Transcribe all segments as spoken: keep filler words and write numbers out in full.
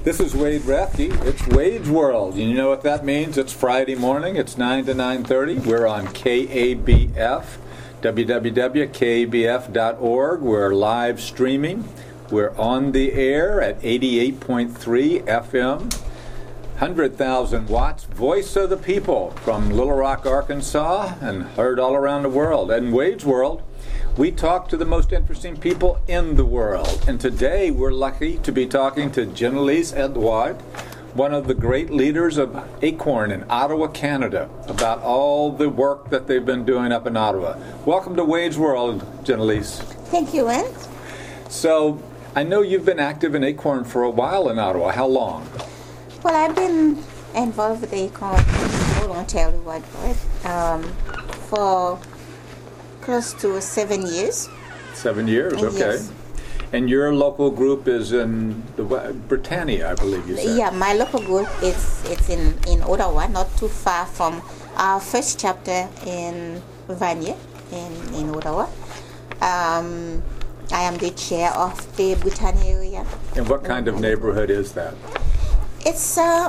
This is Wade Rathke. It's Wade's World. You know what that means? It's Friday morning. It's nine to nine thirty. We're on K A B F, w w w dot k a b f dot org. We're live streaming. We're on the air at eighty-eight point three F M, one hundred thousand watts, voice of the people from Little Rock, Arkansas, and heard all around the world. And Wade's World, we talk to the most interesting people in the world. And today we're lucky to be talking to Jenelise Edouard, one of the great leaders of ACORN in Ottawa, Canada, about all the work that they've been doing up in Ottawa. Welcome to Wade's World, Jenelise. Thank you, Wen. So, I know you've been active in ACORN for a while in Ottawa. How long? Well, I've been involved with ACORN, I won't tell you what, um, for close to seven years. Seven years, okay. Yes. And your local group is in the Britannia, I believe you said. Yeah, my local group is it's in, in Ottawa, not too far from our first chapter in Vanier, in, in Ottawa. Um, I am the chair of the Britannia area. And what kind of neighborhood is that? It's uh,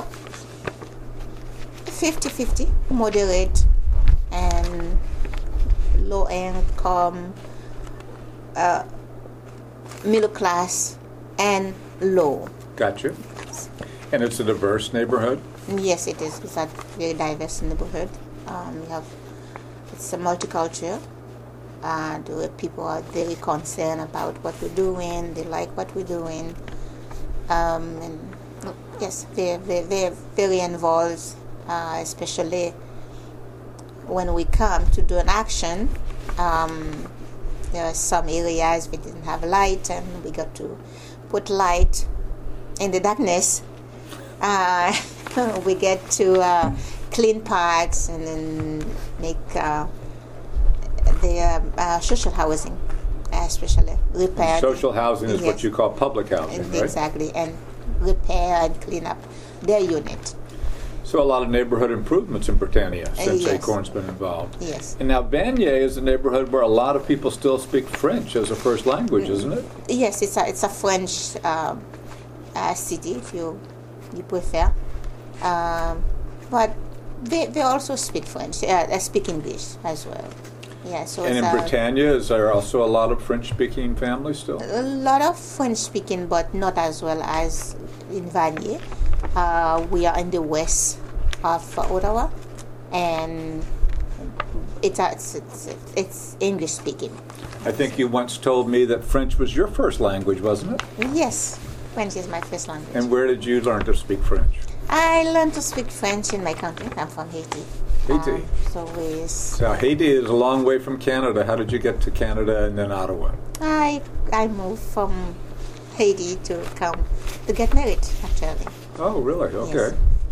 fifty-fifty, moderate and low income, uh, middle class, and low. Gotcha. And it's a diverse neighborhood? Yes, it is. It's a very diverse neighborhood. Um, we have, it's a multicultural. Uh, the people are very concerned about what we're doing. They like what we're doing. Um, and yes, they're, they're, they're very involved, uh, especially when we come to do an action. Um, there are some areas we didn't have light, and we got to put light in the darkness. Uh, we get to uh, clean parks and then make uh, the uh, uh, social housing, especially repair. Social housing is yes. what you call public housing, and right? Exactly, and repair and clean up their unit. So a lot of neighborhood improvements in Britannia since yes. ACORN's been involved. Yes. And now Vanier is a neighborhood where a lot of people still speak French as a first language, isn't it? Yes, it's a it's a French um, uh, city, if you you prefer. Um, but they they also speak French. Uh, they speak English as well. Yeah. So and it's in a, Britannia, is there also a lot of French-speaking families still? a lot of French speaking, but not as well as in Vanier. Uh, we are in the west of Ottawa, and it's, it's, it's, it's English speaking. I think you once told me that French was your first language, wasn't it? Yes, French is my first language. And where did you learn to speak French? I learned to speak French in my country. I'm from Haiti. Haiti. Um, so we. So Haiti is a long way from Canada. How did you get to Canada and then Ottawa? I I moved from Haiti to come to get married, actually. Oh, really? Okay. Yes.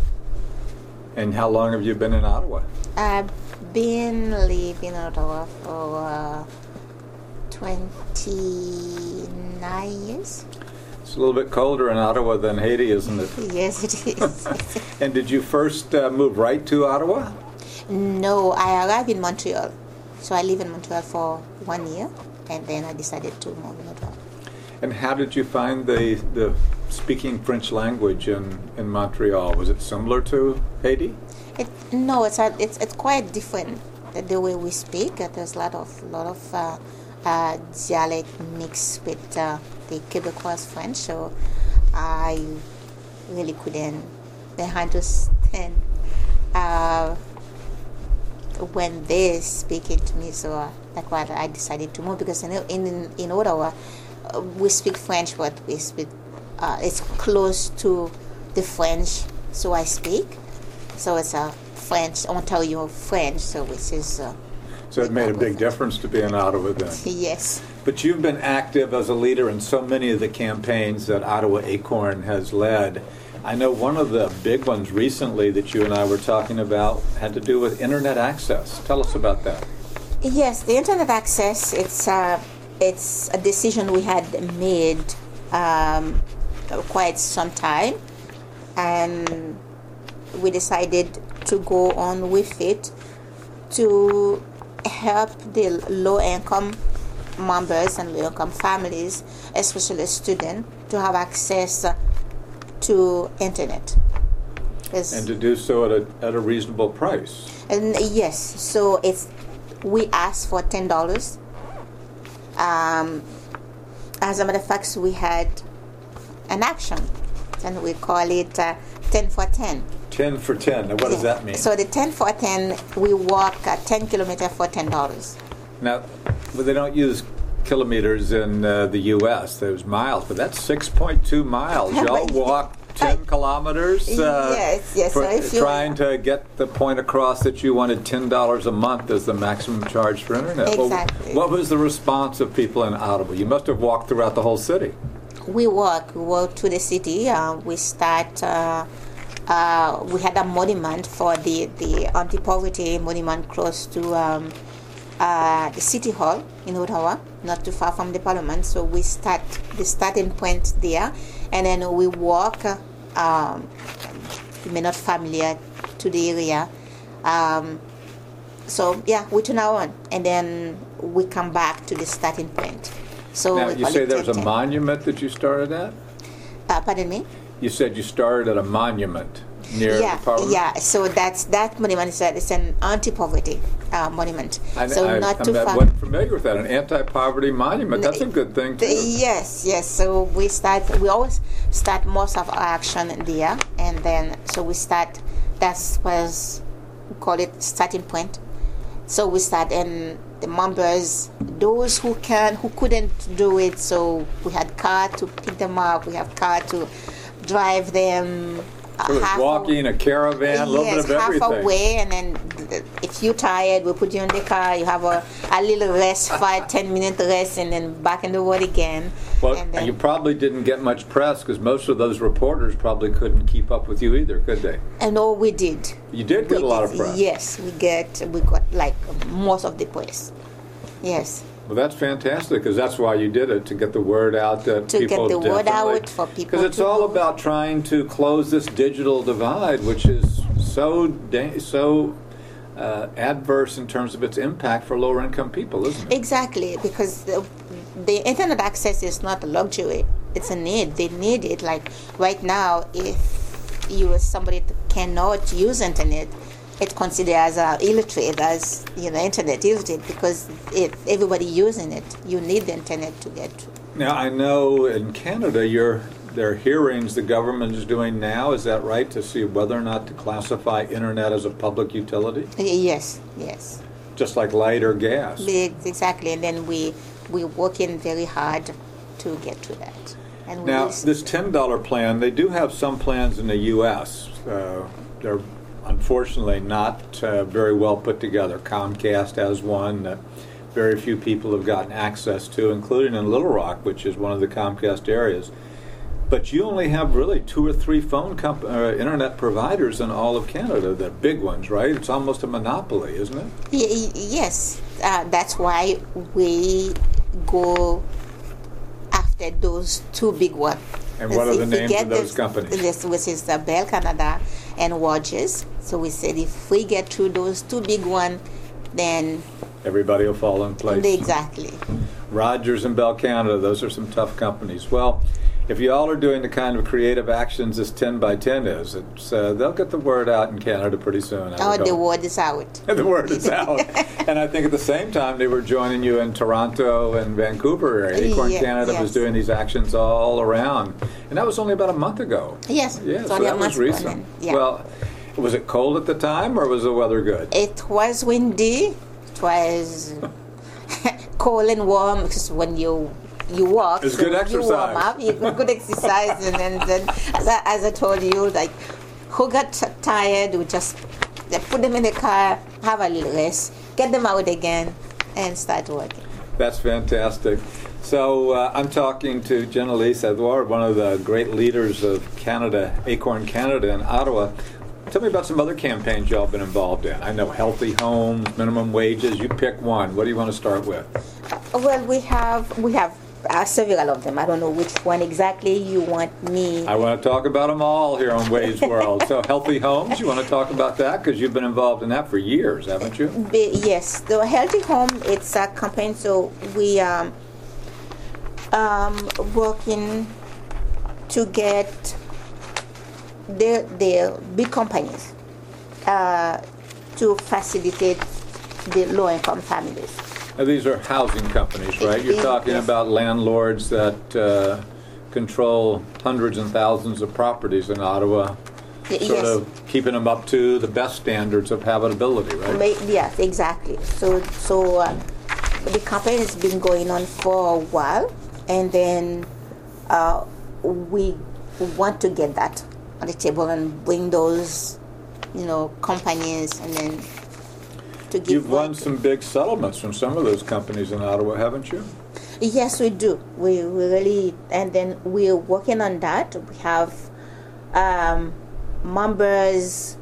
And how long have you been in Ottawa? I've been living in Ottawa for uh, twenty-nine years. It's a little bit colder in Ottawa than Haiti, isn't it? Yes, it is. And did you first uh, move right to Ottawa? No, I arrived in Montreal. So I lived in Montreal for one year, and then I decided to move in Ottawa. And how did you find the the speaking French language in, in Montreal? Was it similar to Haiti? It, no, it's a, it's it's quite different the, the way we speak. Uh, there's a lot of lot of uh, uh, dialect mixed with uh, the Quebecois French, so I really couldn't understand uh, when they speaking to me. So uh, that's why I decided to move, because in in, in Ottawa uh, we speak French, but we speak uh, it's close to the French, so I speak. So it's a French, Ontario French, so which is. Uh, so it made a big difference to be in Ottawa then. Yes. But you've been active as a leader in so many of the campaigns that Ottawa ACORN has led. I know one of the big ones recently that you and I were talking about had to do with internet access. Tell us about that. Yes, the internet access, it's, uh, it's a decision we had made um, quite some time. And we decided to go on with it to help the low-income members and low-income families, especially students, to have access to internet. It's, And to do so at a, at a reasonable price. and yes, so it's we asked for ten dollars. Um, as a matter of fact, we had an action, and we call it uh, ten for ten. ten for ten. Now, what does Yeah. that mean? So the ten for ten, we walk uh, ten kilometers for ten dollars. Now, well, they don't use kilometers in uh, the U S There's miles, but that's six point two miles. Y'all walk ten kilometers uh, Yes, yes, for so if you- trying to get the point across that you wanted ten dollars a month as the maximum charge for internet. Well, Exactly. what was the response of people in Ottawa? You must have walked throughout the whole city. We walk, we walk to the city. Uh, we start. Uh, uh, we had a monument for the the anti-poverty monument close to um, uh, the city hall in Ottawa, not too far from the parliament. So we start the starting point there, and then we walk. Uh, um, you may not familiar to the area. Um, so yeah, we turn on, and then we come back to the starting point. So Now, we you call say it there's a ten ten. monument that you started at? Uh, pardon me. You said you started at a monument near Yeah, the parliament? yeah. So that's that monument is a, it's an anti-poverty uh, monument. I, so I, not I'm too not far. wasn't familiar with that. An anti-poverty monument. That's a good thing, too. Yes, yes. So we start. We always start most of our action there, and then so we start. That's was we call it starting point. So we start, and the members, those who can, who couldn't do it. So we had car to pick them up. We have car to drive them. uh, So it's half a- walking, a caravan, a little yes, bit of half everything. away, and then th- if you're tired, we put you in the car. You have a, a little rest, five, ten minute rest, and then back in the road again. Well, and then, you probably didn't get much press because most of those reporters probably couldn't keep up with you either, could they? and oh, we did. You did get We a lot of did. press. Yes, we get we got like most of the press. Yes, Well, that's fantastic because that's why you did it, to get the word out that To get people the word definitely- out for people Because it's to all know. about trying to close this digital divide, which is so da- so uh, adverse in terms of its impact for lower income people, isn't it? exactly, because the, the internet access is not a luxury; it's a need. They need it. Like right now, if you are somebody that cannot use internet, it's considered as a illiterate, as you know, internet illiterate, because it, everybody using it. You need the internet to get to. Now, I know in Canada, you're, there are hearings the government is doing now, is that right, to see whether or not to classify internet as a public utility, Yes, yes, just like light or gas? The- exactly. And then we we working very hard to get to that. And we Now, will- this ten dollar plan, they do have some plans in the U S Uh, they're unfortunately not uh, very well put together. Comcast has one that very few people have gotten access to, including in Little Rock, which is one of the Comcast areas. But you only have really two or three phone comp- uh, internet providers in all of Canada, the big ones, right? It's almost a monopoly, isn't it? Y- y- yes, uh, that's why we go after those two big ones. And what are the If we names get of those this- companies? This, which is the Bell Canada and Rogers. So we said if we get through those two big ones, then Everybody will fall in place. exactly. Rogers and Bell Canada, those are some tough companies. Well, if you all are doing the kind of creative actions this ten by ten is, it's, uh, they'll get the word out in Canada pretty soon. I Oh, would the hope. word is out. The word is out. And I think at the same time they were joining you in Toronto and Vancouver area. Acorn Yeah, Canada was yes. doing these actions all around. And that was only about a month ago. Yes, Yeah, it's so only a that was month ago recent. then. Yeah. Well, was it cold at the time or was the weather good? It was windy. It was cold and warm because when you you walk, It's good you warm exercise. up. You good, good exercise, and then, then as, I, as I told you, like who got t- tired, we just they put them in the car, have a little rest, get them out again, and start working. That's fantastic. So uh, I'm talking to Jenalise Edouard, one of the great leaders of Canada, Acorn Canada in Ottawa. Tell me about some other campaigns y'all been involved in. I know Healthy Homes, minimum wages. You pick one. What do you want to start with? Well, we have we have uh, several of them. I don't know which one exactly you want me. I want to talk about them all here on Wade's World. So Healthy Homes, you want to talk about that? Because you've been involved in that for years, haven't you? Be- yes, the Healthy Home, it's a campaign, so we um, um working to get they're, they're big companies uh, to facilitate the low-income families. Now, these are housing companies, right? You're talking Yes. about landlords that uh, control hundreds and thousands of properties in Ottawa, Y- sort yes. of keeping them up to the best standards of habitability, right? Ma- Yes, exactly. So, so uh, the campaign has been going on for a while, and then uh, we want to get that on the table and bring those, you know, companies, and then to give. You've won work. some big settlements from some of those companies in Ottawa, haven't you? Yes, we do. We, we really, and then we're working on that. We have um, members,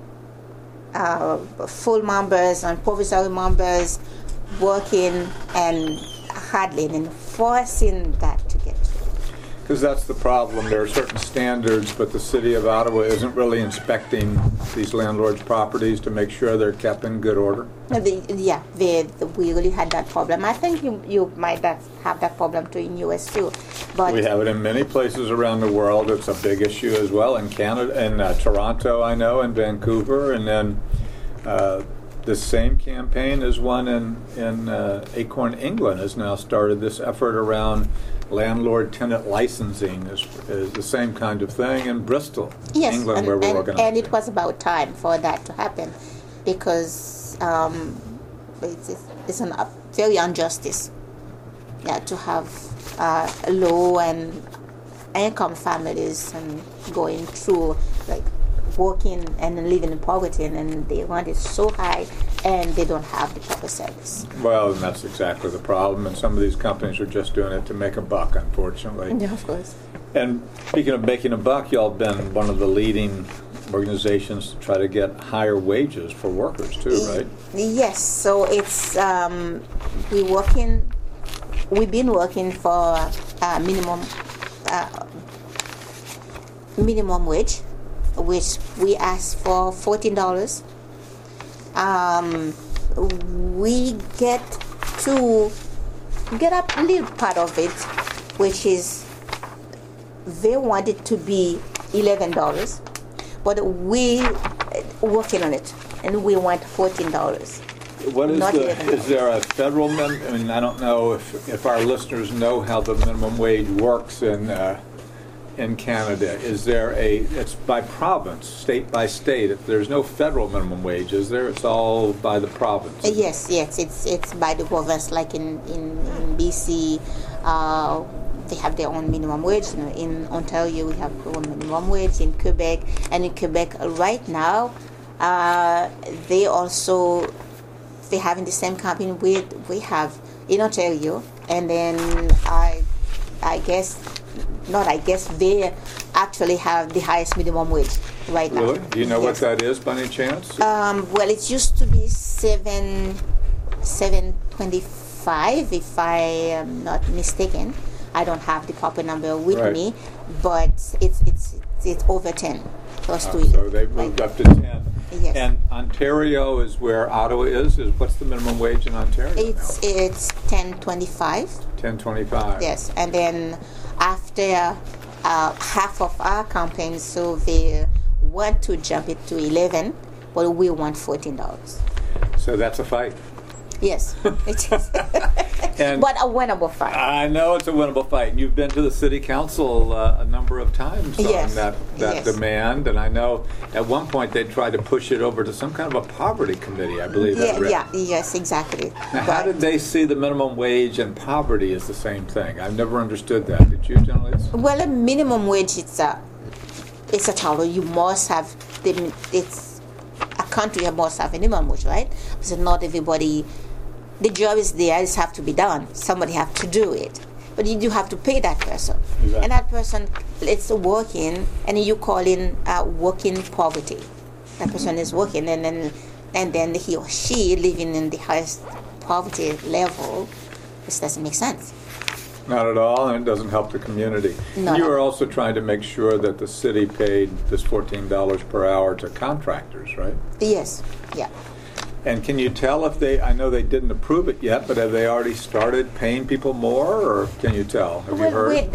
uh, full members and provisory members working and handling and forcing that to get through. Because that's the problem. There are certain standards, but the city of Ottawa isn't really inspecting these landlords' properties to make sure they're kept in good order. No, the, yeah, they, we really had that problem. I think you you might that, have that problem too in U S too, but We have it in many places around the world. It's a big issue as well in Canada, in uh, Toronto, I know, in Vancouver, and then uh, the same campaign as one in in uh, Acorn, England, has now started this effort around landlord-tenant licensing. Is, is the same kind of thing in Bristol, yes, England, and, where we're and, organizing. and it was about time for that to happen, because um, it's, it's, it's an uh, very injustice, yeah, to have uh, low and income families and going through like working and living in poverty, and then the rent is so high and they don't have the proper service. Well, and that's exactly the problem. And some of these companies are just doing it to make a buck, unfortunately. Yeah, of course. And speaking of making a buck, y'all have been one of the leading organizations to try to get higher wages for workers too, right? Yes, so it's um, we working. We've been working for uh, minimum uh, minimum wage, which we ask for fourteen dollars. Um, we get to get up a little part of it, which is they want it to be eleven dollars, but we working on it, and we want fourteen dollars. What is Not the, eleven is there a federal, min, I mean, I don't know if, if our listeners know how the minimum wage works in, uh, in Canada. Is there a, it's by province, state by state. If there's no federal minimum wage, is there? It's all by the province. Uh, Yes, yes, it's it's by the province. Like in in, in B C, uh, they have their own minimum wage. You know, in Ontario, we have our own minimum wage. In Quebec, and in Quebec right now, uh, they also they having the same campaign we we have in Ontario, and then I I guess not. I guess they actually have the highest minimum wage right now. Really? Do you know what Yes. that is by any chance? Um, well, it used to be seven, seven twenty-five, if I am not mistaken. I don't have the proper number with Right. me, but it's it's it's over ten, close to Uh, it. so they've moved Right. up to ten. Yes. And Ontario is where Ottawa is. Is what's the minimum wage in Ontario It's it's ten twenty-five. ten twenty-five. Yes, and then after uh, half of our campaigns, so they want to jump it to eleven, but we want fourteen dollars. So that's a fight. Yes, it is. And But a winnable fight. I know it's a winnable fight. And you've been to the city council uh, a number of times Yes. on that, that Yes. demand. And I know at one point they tried to push it over to some kind of a poverty committee, I believe. I Yeah, read. yeah, yes, exactly. Now, how But- did they see the minimum wage and poverty as the same thing? I've never understood that. Did you, General? Well, a minimum wage, it's a, it's a title. You must have the, it's a country that must have a minimum wage, right? So not everybody, the job is there, it have to be done. Somebody have to do it. But you do have to pay that person. Exactly. And that person, it's working, and you call in uh, working poverty. That person is working, and then, and then he or she living in the highest poverty level. This doesn't make sense. Not at all, and it doesn't help the community. Not you at were all. also trying to make sure that the city paid this fourteen dollars per hour to contractors, right? Yes, yeah. And can you tell if they, I know they didn't approve it yet, but have they already started paying people more, or can you tell? Have you Well, heard? we,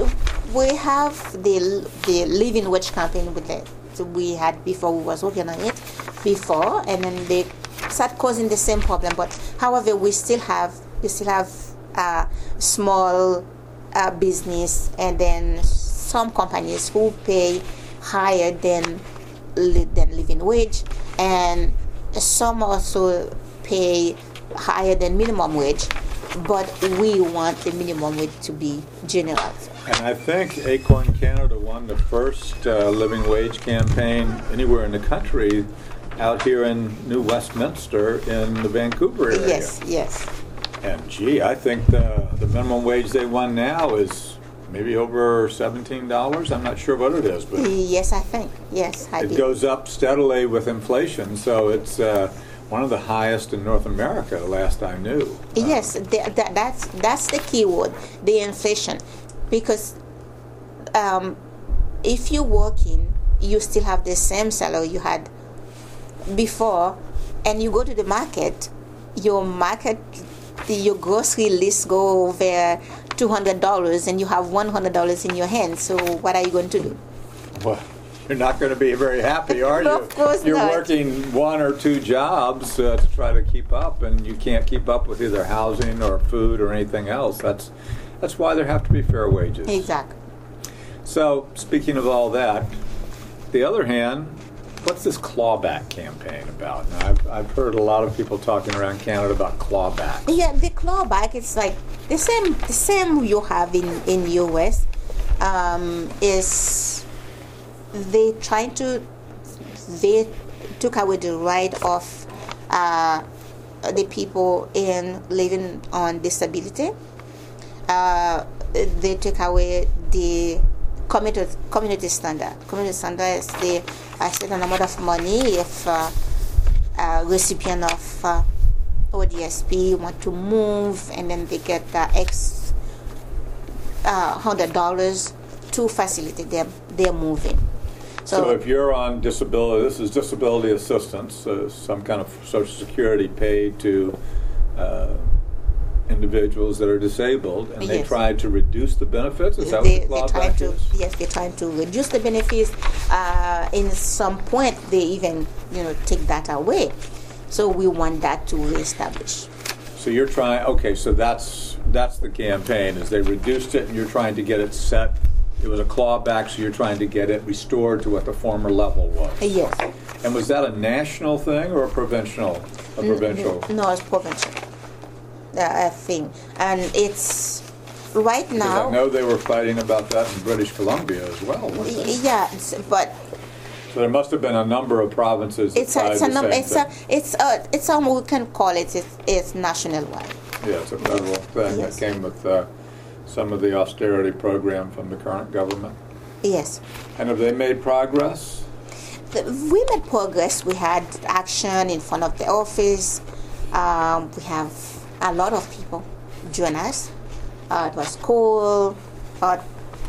we have the the living wage campaign with it. So we had before we was working on it before, and then they start causing the same problem. But however, we still have we still have uh, small uh, business, and then some companies who pay higher than than living wage, and some also pay higher than minimum wage. But we want the minimum wage to be generous. And I think Acorn Canada won the first uh, living wage campaign anywhere in the country out here in New Westminster in the Vancouver area. Yes, yes. And gee, I think the, the minimum wage they won now is maybe over seventeen dollars. I'm not sure what it is, but yes, I think. Yes, I it did. goes up steadily with inflation, so it's uh, one of the highest in North America, last I knew. Yes, the, the, that's that's the key word, the inflation, because um, if you're working, you still have the same salary you had before, and you go to the market, your market, the, your grocery list go over two hundred dollars, and you have one hundred dollars in your hand. So what are you going to do? Well, you're not going to be very happy, are you? Of course You're not. working one or two jobs uh, to try to keep up, and you can't keep up with either housing or food or anything else. That's that's why there have to be fair wages. Exactly. So, speaking of all that, the other hand, what's this clawback campaign about? Now, I've, I've heard a lot of people talking around Canada about clawback. Yeah, the clawback, it's like the same the same you have in in U S. Um, is they trying to they took away the right of uh, the people in living on disability. Uh, they took away the community community standard. Community standard is the a certain amount of money if uh, a recipient of uh, O D S P want to move, and then they get uh, X uh, hundred dollars to facilitate them their moving. So, so if you're on disability, this is disability assistance, uh, some kind of Social Security paid to uh, individuals that are disabled, and they yes. try to reduce the benefits. Is that they, what the they're trying clawback to is? yes, they're trying to reduce the benefits. Uh, in some point, they even you know take that away. So we want that to reestablish. So you're trying. Okay, so that's that's the campaign. Is they reduced it, and you're trying to get it set. It was a clawback, so you're trying to get it restored to what the former level was. Yes. And was that a national thing or a provincial? A provincial. No, it's provincial. Uh, thing, and it's right Because now. I know they were fighting about that in British Columbia as well. Weren't they? Yeah, it's, but So there must have been a number of provinces that it's a, tried it's a the num- same it's a thing. it's a it's a we can call it it's, it's national wide. Yeah, it's a federal thing Yes. that came with uh, some of the austerity program from the current government. Yes. And have they made progress? The- We made progress. We had action in front of the office. Um, we have a lot of people join us. Uh, it was cool, but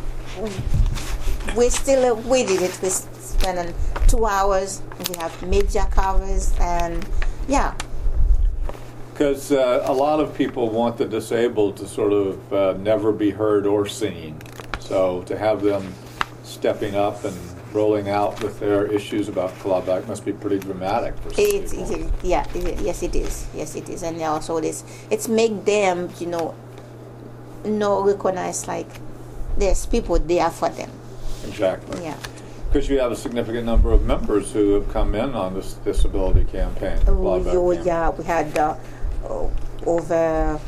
we still we did it. We spent two hours. We have media covers, and yeah. Because uh, a lot of people want the disabled to sort of uh, never be heard or seen. So to have them stepping up and rolling out with their issues about clawback must be pretty dramatic for some It, people. it, yeah, it, yes, it is. Yes, it is, and also it's it's make them, you know, know recognize like there's people there for them. Exactly. Yeah. Because you have a significant number of members who have come in on this disability campaign. the Oh, clawback yo, campaign. yeah, we had uh, oh, over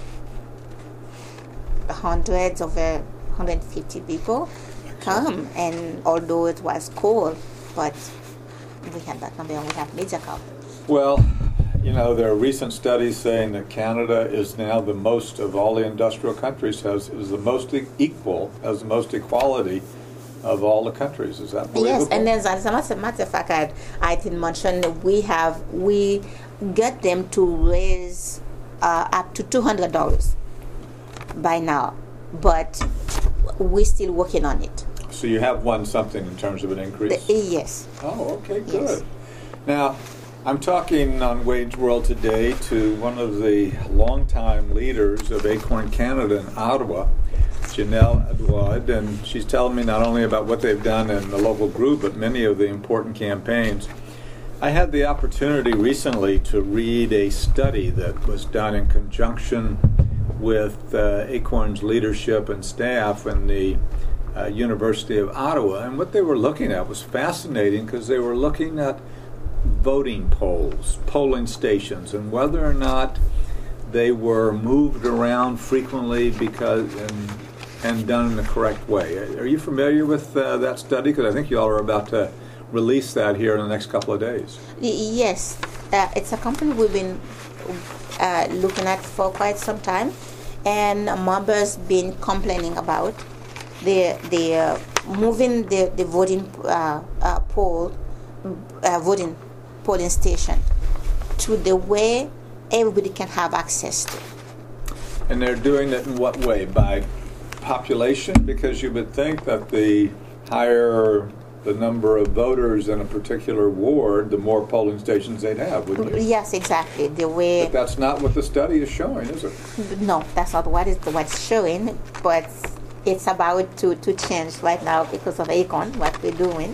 hundreds, over one hundred fifty people come, and although it was cold, but we had that number, and we have major cover. Well, you know, there are recent studies saying that Canada is now the most of all the industrial countries, has is the most e- equal, has the most equality of all the countries. Is that believable? Yes, and then as a matter matter of fact, I, I didn't mention we have we get them to raise uh, up to two hundred dollars by now, but we're still working on it. So you have won something in terms of an The, increase? yes. Oh, okay, good. Yes. Now, I'm talking on Wage World today to one of the longtime leaders of Acorn Canada in Ottawa, Janelle Edouard, and she's telling me not only about what they've done in the local group, but many of the important campaigns. I had the opportunity recently to read a study that was done in conjunction with uh, Acorn's leadership and staff in the uh, University of Ottawa, and what they were looking at was fascinating because they were looking at voting polls, polling stations, and whether or not they were moved around frequently because and, and done in the correct way. Are you familiar with uh, that study? Because I think you all are about to release that here in the next couple of days. Yes, uh, it's a company we've been uh, looking at for quite some time, and members been complaining about the the uh, moving the the voting uh, uh, poll uh, voting polling station to the way everybody can have access to. And they're doing it in what way? By population? Because you would think that the higher the number of voters in a particular ward, the more polling stations they'd have, wouldn't you? Yes, exactly. The way. But that's not what the study is showing, is it? No, that's not what it's what's showing. But it's about to, to change right now because of Acorn, what we're doing,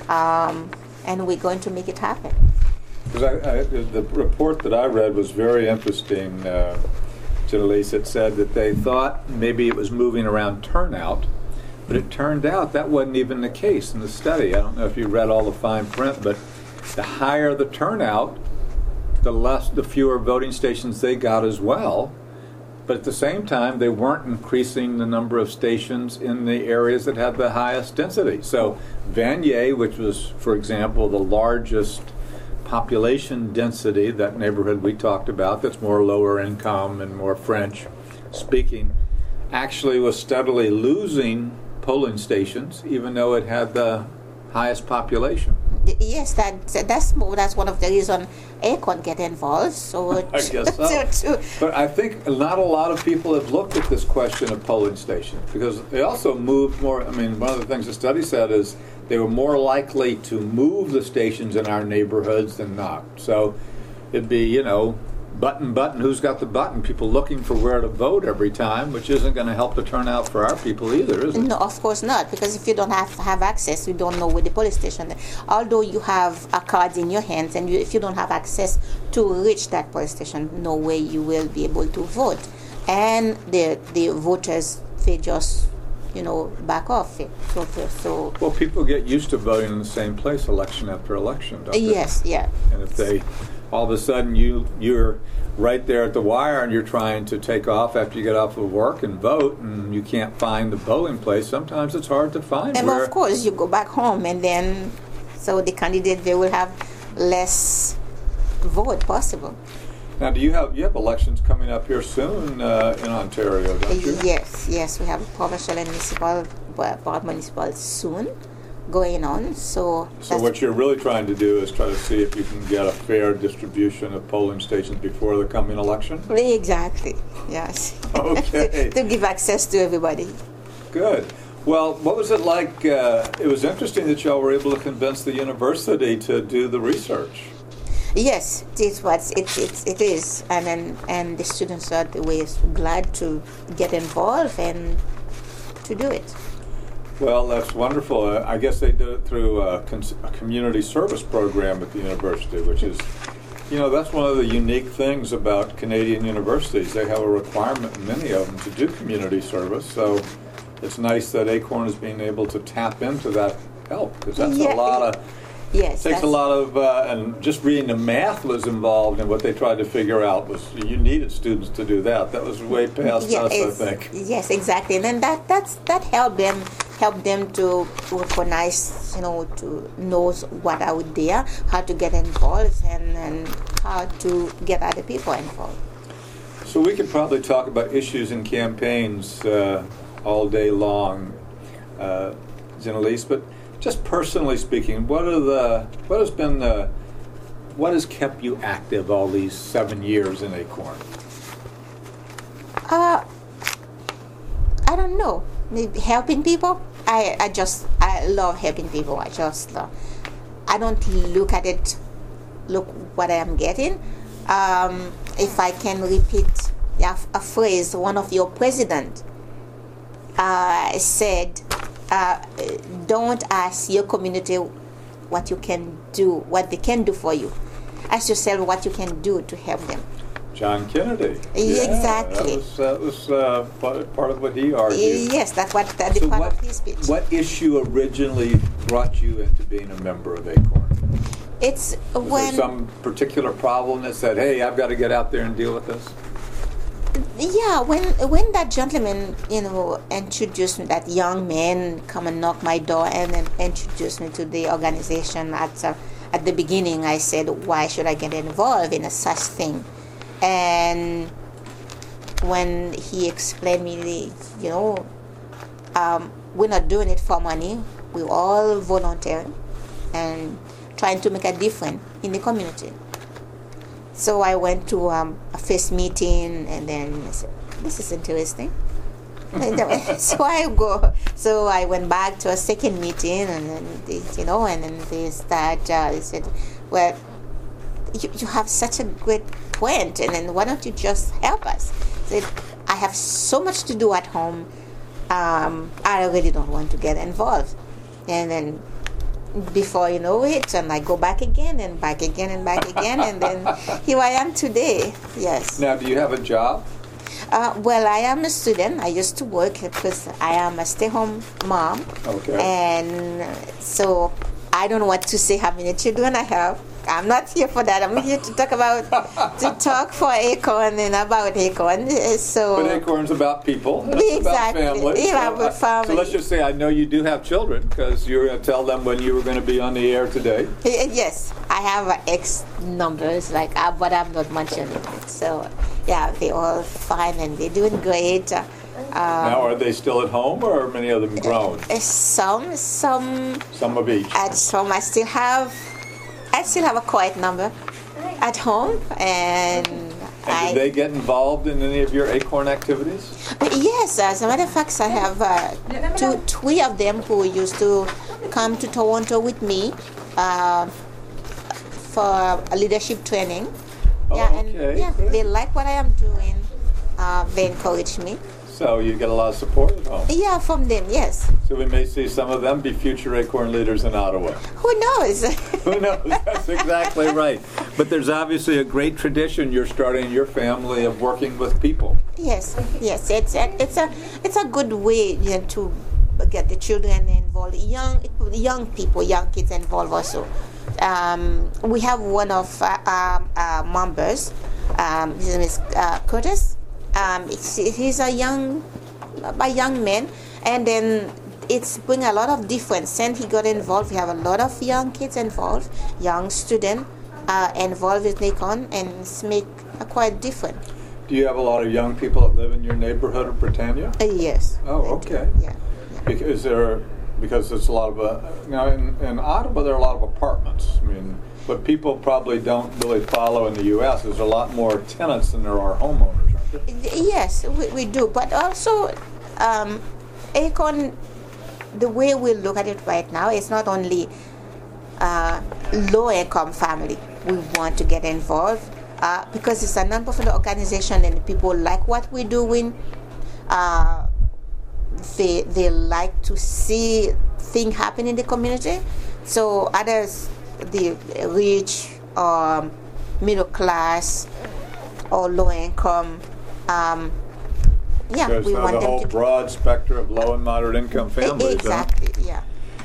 um, and we're going to make it happen. Because I, I, the report that I read was very interesting, uh, Janelise. It said that they thought maybe it was moving around turnout, but it turned out that wasn't even the case in the study. I don't know if you read all the fine print, but the higher the turnout, the less, the fewer voting stations they got as well. But at the same time, they weren't increasing the number of stations in the areas that had the highest density. So Vanier, which was, for example, the largest population density, that neighborhood we talked about, that's more lower income and more French speaking, actually was steadily losing polling stations, even though it had the highest population. Yes, that that's that's one of the reasons Acorn get involved. So I guess so. to, to, but I think not a lot of people have looked at this question of polling stations because they also moved more. I mean, one of the things the study said is they were more likely to move the stations in our neighborhoods than not. So it'd be, you know, button, button, who's got the button? People looking for where to vote every time, which isn't going to help the turnout for our people either, is it? No, of course not, because if you don't have have access, you don't know where the police station is. Although you have a card in your hands, and you, if you don't have access to reach that police station, no way you will be able to vote. And the the voters, they just, you know, back off it. So, so well, people get used to voting in the same place election after election, don't they? Yes, yeah. And if they, all of a sudden you you're right there at the wire and you're trying to take off after you get off of work and vote, and you can't find the polling place, sometimes it's hard to find. And where of course, you go back home, and then so the candidate, they will have less vote possible. Now, do you have you have elections coming up here soon uh, in Ontario, don't you? Yes, yes, we have provincial and municipal, but municipal soon going on. So, so what you're really trying to do is try to see if you can get a fair distribution of polling stations before the coming election? Exactly, yes. Okay. to, to give access to everybody. Good. Well, what was it like? Uh, it was interesting that y'all were able to convince the university to do the research. Yes, it was. It it it is, and and, and the students are always glad to get involved and to do it. Well, that's wonderful. Uh, I guess they did it through a, cons- a community service program at the university, which is, you know, that's one of the unique things about Canadian universities. They have a requirement in many of them to do community service. So it's nice that Acorn is being able to tap into that help, because that's Yeah. a lot of. Yes, It takes a lot of, uh, and just reading the math was involved in what they tried to figure out. Was you needed students to do that. That was way past yeah, us, I it's- think. Yes, exactly, and then that that's that helped them help them to recognize, you know, to know what out there, how to get involved, and, and how to get other people involved. So we could probably talk about issues and campaigns uh, all day long, uh, Janelise, but just personally speaking, what are the what has been the what has kept you active all these seven years in Acorn? Uh, I don't know. Maybe helping people. I, I just I love helping people. I just uh, I don't look at it. Look what I am getting. Um, if I can repeat yeah, a phrase, one of your president uh, said, uh, don't ask your community what you can do, what they can do for you. Ask yourself what you can do to help them. John Kennedy. Yeah, Yeah, exactly. That was, that was uh, part of what he argued. Yes, that's what that the So part what, of his speech. what issue originally brought you into being a member of ACORN? It's Was when there some particular problem that said, hey, I've got to get out there and deal with this? yeah, when when that gentleman, you know, introduced me, that young man come and knock my door and then introduced me to the organization at uh, at the beginning, I said, why should I get involved in a such thing? And when he explained me, the, you know, um, we're not doing it for money. We're all volunteering and trying to make a difference in the community. So I went to um, a first meeting, and then I said, this is interesting. So I go. So I went back to a second meeting, and then they, you know, and then they start. Uh, they said, well, you, you have such a great point, and then why don't you just help us? I said, I have so much to do at home. Um, I really don't want to get involved. And then before you know it, and I go back again and back again and back again, and then here I am today. Yes. Now, do you have a job? Uh, well, I am a student. I used to work because I am a stay-home mom. Okay. And so I don't know what to say how many children I have. I'm not here for that. I'm here to talk about to talk for ACORN and about ACORN. So, but ACORN's about people. It's exactly. about family. Yeah, so, about family. so let's just say I know you do have children, because you were going to tell them when you were going to be on the air today. Yes, I have uh, X numbers, like, uh, but I'm not mentioning it. So, yeah, they're all fine and they're doing great. Uh, now, are they still at home, or are many of them grown? Uh, some, some. Some of each. At some, I still have. I still have a quiet number at home, and, And I, did they get involved in any of your ACORN activities? yes, as a matter of fact, I have uh, two, three of them who used to come to Toronto with me uh, for a leadership training. Oh, yeah, and okay, yeah, great. they like what I am doing. Uh, they encourage me. So you get a lot of support at home. Yeah, from them, yes. So we may see some of them be future ACORN leaders in Ottawa. Who knows? Who knows? That's exactly right. But there's obviously a great tradition you're starting in your family of working with people. Yes, yes, it's a, it's a it's a good way, you know, to get the children involved, young young people, young kids involved also. Um, we have one of uh, um, uh, members. Um, his name is uh, Curtis. Um, it's, he's a young a young man, and then it's bring a lot of difference. And he got involved. We have a lot of young kids involved, young students uh, involved with ACORN, and it's make a quite different. Do you have a lot of young people that live in your neighborhood of Britannia? Uh, yes. Oh, okay. Yeah. yeah. Because there, because it's a lot of uh, now in, in Ottawa there are a lot of apartments. I mean, what people probably don't really follow in the U S is a lot more tenants than there are homeowners, aren't there? Yes, we, we do. But also, um, ACORN, the way we look at it right now, is not only uh, low-income family. We want to get involved uh, because it's a non-profit organization, and people like what we're doing. Uh, they they like to see things happen in the community. So others, the rich or middle class or low income, um, yeah, There's we now want the them whole to broad spectrum of low and moderate income families. exactly, Huh? yeah.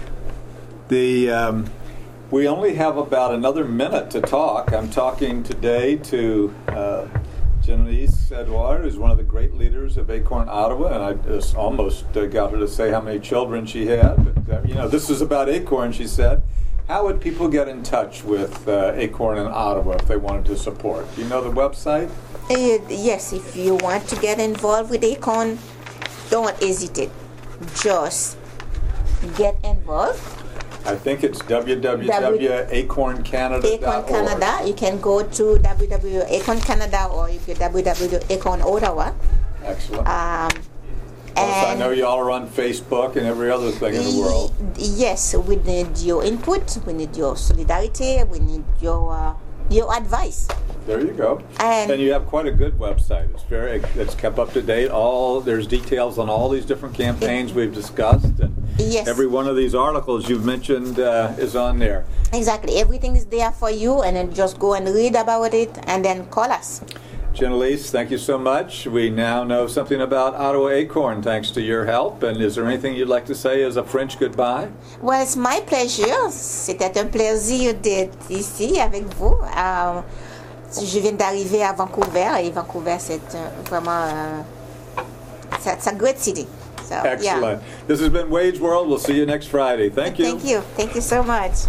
The um, we only have about another minute to talk. I'm talking today to uh, Janice Edouard, who's one of the great leaders of ACORN Ottawa, and I just almost uh, got her to say how many children she had. But uh, you know, this is about ACORN, she said. How would people get in touch with uh, ACORN in Ottawa if they wanted to support? Do you know the website? Uh, yes, if you want to get involved with ACORN, don't hesitate. Just get involved. I think it's w w w dot acorn canada dot org. ACORN Canada. You can go to w w w dot acorn canada or you can w w w dot acorn ottawa. Excellent. Um, Plus, I and know you all are on Facebook and every other thing in the world. Yes, we need your input. We need your solidarity. We need your uh, your advice. There you go. And, And you have quite a good website. It's very, it's kept up to date. All there's details on all these different campaigns we've discussed, and yes. every one of these articles you've mentioned uh, is on there. Exactly. Everything is there for you, and then just go and read about it, and then call us. Jenalise, thank you so much. We now know something about Ottawa Acorn thanks to your help. And is there anything you'd like to say as a French goodbye? Well, it's my pleasure. C'était un plaisir d'être ici avec vous. Euh, je viens d'arriver à Vancouver, et Vancouver, c'est euh, vraiment uh, it's a great city. So, Excellent. Yeah. This has been Wade's World. We'll see you next Friday. Thank you. Thank you. Thank you so much.